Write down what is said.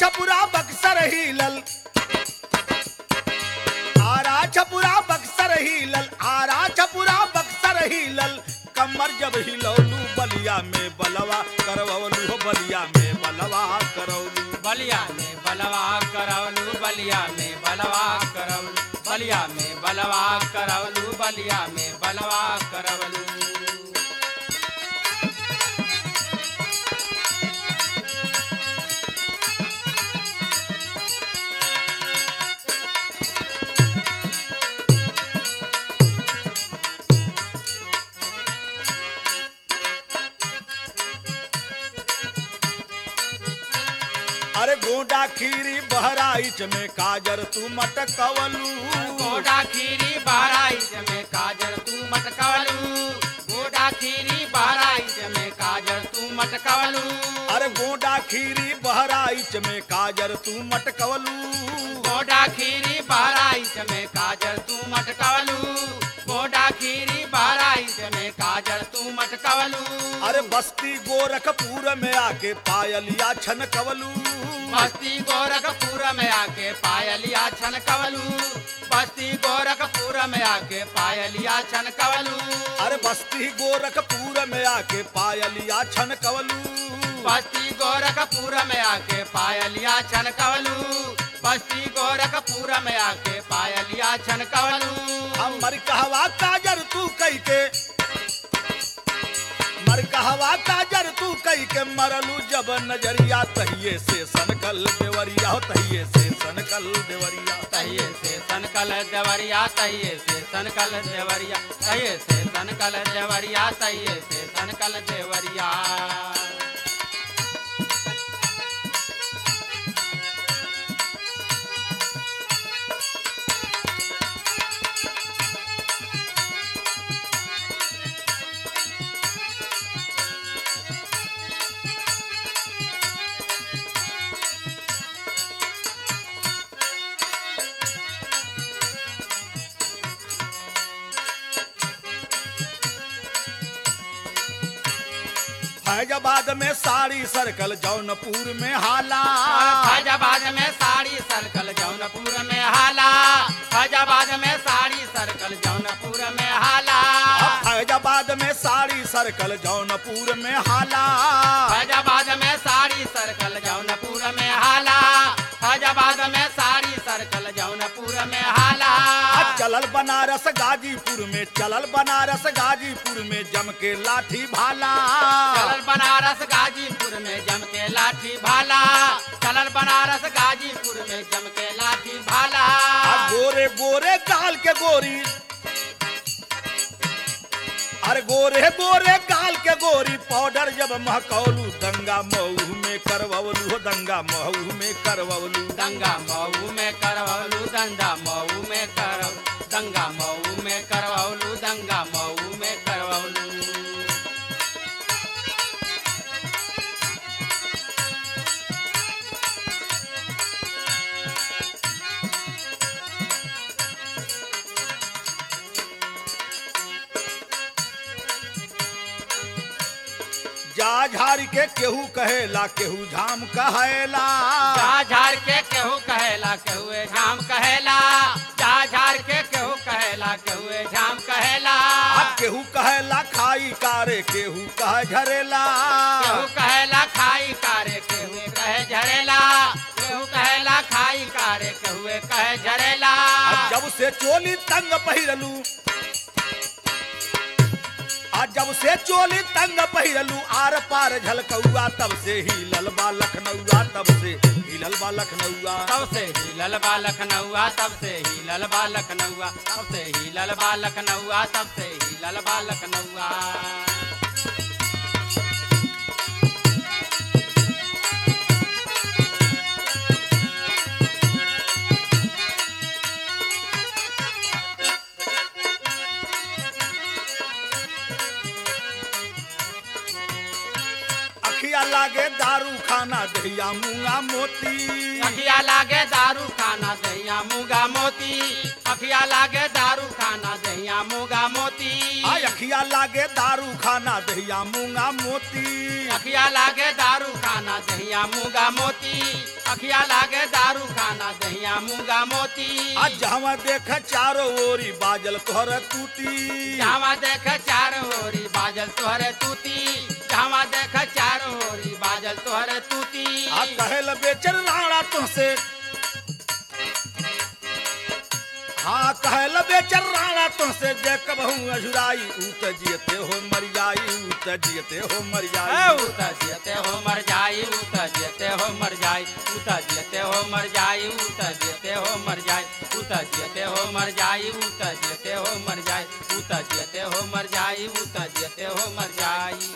छपुरा बक्सर हिलल, आरा छपुरा बक्सर हिलल, आरा छपुरा बक्सर हिलल, कमर जब हिलौलू बलिया में बलवा करवलू हो, बलिया में बलवा करवलू, बलिया में बलवा करवलू, बलिया में बलवा करवलू, बलिया में बलवा करवलू, बलिया में बलवा करवलू। अरे गोडा खीरी बहराइच में काजर तू मटकवलू, गोडा खीरी बहराइच में काजर तू मटकवलू, गोडा खीरी बहराइच में काजर तू मटकवलू, अरे गोडा खीरी बहराइच में काजर तू मटकवलू, गोडा खीरी बहराइच में काजर तू मटकवलू, गोडा खीरी बहराइच में काजर तू मटकवलू। अरे बस्ती गोरखपुर में आके पायलिया छनकवलू, बस्ती गोरखपुर में आके पायलिया छनकवलू, बस्ती गोरखपुर में आके पायलिया छनकवलू, अरे बस्ती गोरखपुर में आके पायलिया छनकवलू, बस्ती गोरखपुर में आके पायलिया छनकवलू, बस्ती गोरखपुर में आके पायलिया छनकवलू। हमर कहवा काजर तू कई के, मर कहवा काजर तू कई के मरलू जब नजरिया, तहिए से सनकल देवरिया हो, तहिए से सनकल देवरिया, तहिए से सनकल देवरिया, तहिए से सनकल देवरिया, तहिए से सनकल देवरिया, तहिए से सनकल देवरिया। फैजाबाद में साड़ी सर्कल जौनपुर में हाला, फैजाबाद में साड़ी सर्कल जौनपुर में हाला, फैजाबाद में साड़ी सर्कल जौनपुर में हाला, फैजाबाद में साड़ी सर्कल जौनपुर में हाला, फैजाबाद में साड़ी सर्कल जौनपुर में हाला, फैजाबाद में साड़ी सर्कल जौनपुर में हाला। चलल बनारस गाजीपुर में, चलल बनारस गाजीपुर में जम के लाठी भाला, चलल बनारस गाजीपुर में जम के लाठी भाला, चलल बनारस गाजीपुर में जम के लाठी भाला। गोरे गोरे गाल के गोरी, अरे गोरे गोरे गाल के गोरी पाउडर जब महकौलू, दंगा मऊ में करवलू हो, दंगा मऊ में करवलू, दंगा मऊ में करवलू, दंगा मऊ में करवलू, दंगा मऊ में करवलू, दंगा मऊ में करवलू। जा झाड़ के केहू कहेला, केहू झाम कहेला, जा झाड़ के केहू कहेला, केहू झाम कहेला, जा झाड़ के केहू कहेला, केहू झाम कहेला, केहू कहेला खाई कारे, केहू कहे झरेला, केहू कहेला खाई कारे, केहू कहे झरेला, केहू कहेला खाई कारे, केहू कहे झरेला। जब से चोली तंग पहिरलू, जब से चोली तंग पहिरलू, आर पार झलकौआ, तब से हिलल बा लखनऊआ, तब से हिलल बा लखनऊआ, तब से हिलल बा लखनऊआ, तब से हिलल बा लखनऊआ, तब से हिलल बा लखनऊआ, तब से हिलल बा लखनऊआ। अखिया लागे दारू खाना दहिया मूंगा मोती, अखिया लागे दारू खाना दहिया मूंगा मोती, अखिया लागे दारू खाना दहिया मूंगा मोती, अखिया लागे दारू खाना दहिया मूंगा मोती अखिया लागे दारू खाना दहिया मूंगा मोती अखिया लागे दारू खाना दहिया मूंगा मोती आज जहाँ देख चारों ओरी बाजल तोहर तूती जहाँ देख चारों ओरी बाजल तोहरे तूती जहाँ देख चारों ओरी बाजल तोहरे तूती आ कहल बेचर राणा तुमसे हाँ कहल बेचर राणा तुमसे जे कबहू अजुराई ऊत जियते हो मर जाई ऊत जियते हो मर जाई उत जियते हो मर जाई उत जियते हो मर जाई उत जियते हो मर जाई उत जियते हो मर जाई उत जियते हो मर जाई उत जियते हो मर जाई उत जियते हो मर जाई उत जियते हो मर जाई